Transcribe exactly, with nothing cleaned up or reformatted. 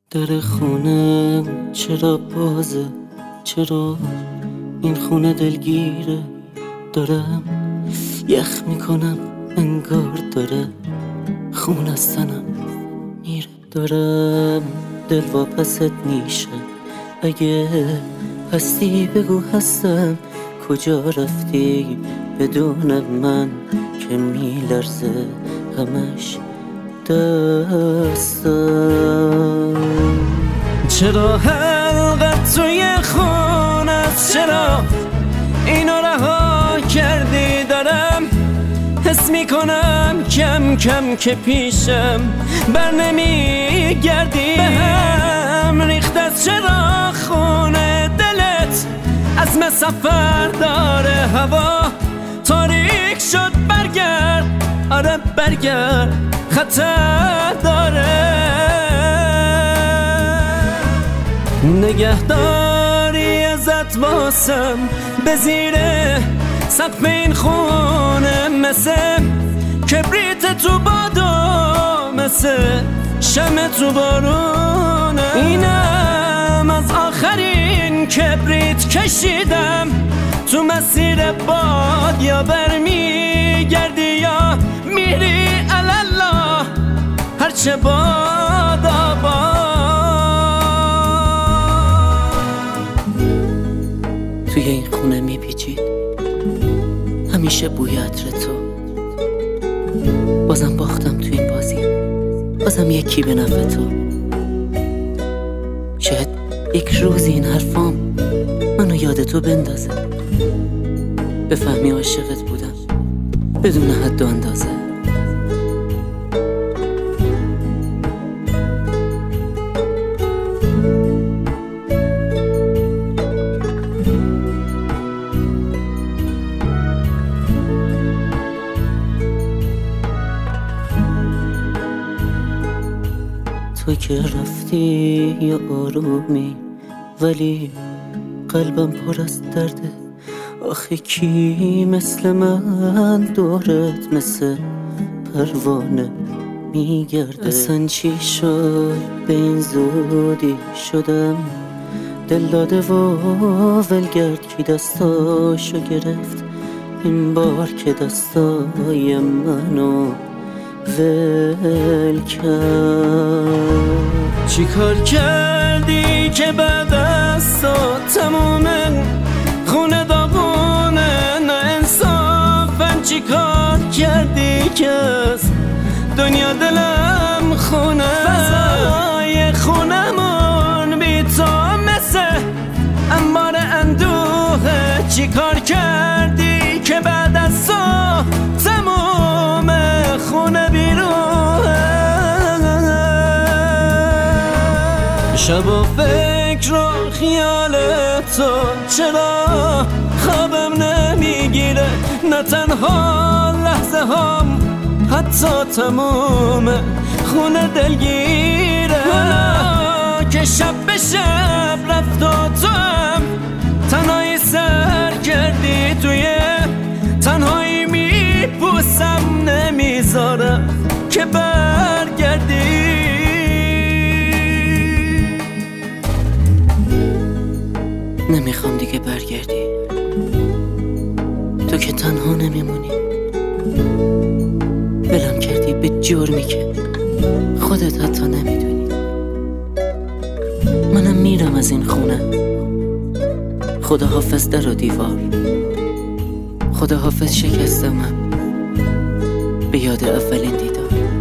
در خونه چرا بازه؟ چرا این خونه دلگیره؟ دارم یخ میکنم انگار داره خون از تنم میره. دارم دل واپست میشه، اگه هستی بگو هستم. کجا رفتی بدون من که میلرزه همش دستم؟ چرا حلقت توی خون است؟ چرا اینو رها کردی؟ دارم حس میکنم کم کم که پیشم بر نمیگردی. به هم ریخت از چرا خونه دلت عزم سفر داره؟ هوا تاریک شد، برگرد، آره برگرد، خطر داره. نگهداری ازت واسم به زیر سقف این خونه، مثل کبریت تو بادو، مثل شمع تو بارونه. اینم از آخرین کبریت کشیدم تو مسیر باد. یا برمیگردی یا میری الله، هرچه باد آباد. توی این خونه میپیچید همیشه بوی عطر تو. بازم باختم توی این بازی، بازم یکی به نفع تو. شاید یک روزی این حرفام منو یاد تو بندازه، بفهمی عاشقت بودم بدون حد و اندازه. تو که رفتی یا آرومی، ولی قلبم پر از درده. آخه کی مثل من دورت مثل پروانه میگرده؟ اصلا چی شد به این زودی شدم دل داده و ولگرد؟ کی دستاشو گرفت این بار که دستای منو ول کرد؟ چی کار کردی که بعد از تو تمومه خونه داغونه؟ نه انصافن چی کار کردی که از دنیا دلم خونه؟ فضای خونمون بی تو مثل انبار اندوه. چی کار کردی که بعد از تو تموم خونه بیروه؟ شب و فکر و خیال تو چرا خوابم نمیگیره؟ نه تنها لحظه هم حتی تموم خونه دلگیره. حالا که شب به شب رفت و تو هم تنهایی سر کردی، توی تنهایی میپوسم نمیذارم که برگردی. نمیخوام دیگه برگردی، تو که تنها نمیمونی. بلم کردی به جرمی که خودت حتی نمیدونی. منم میرم از این خونه، خدا حافظ در و دیوار. خدا حافظ شکست من به یاد اولین دیدار.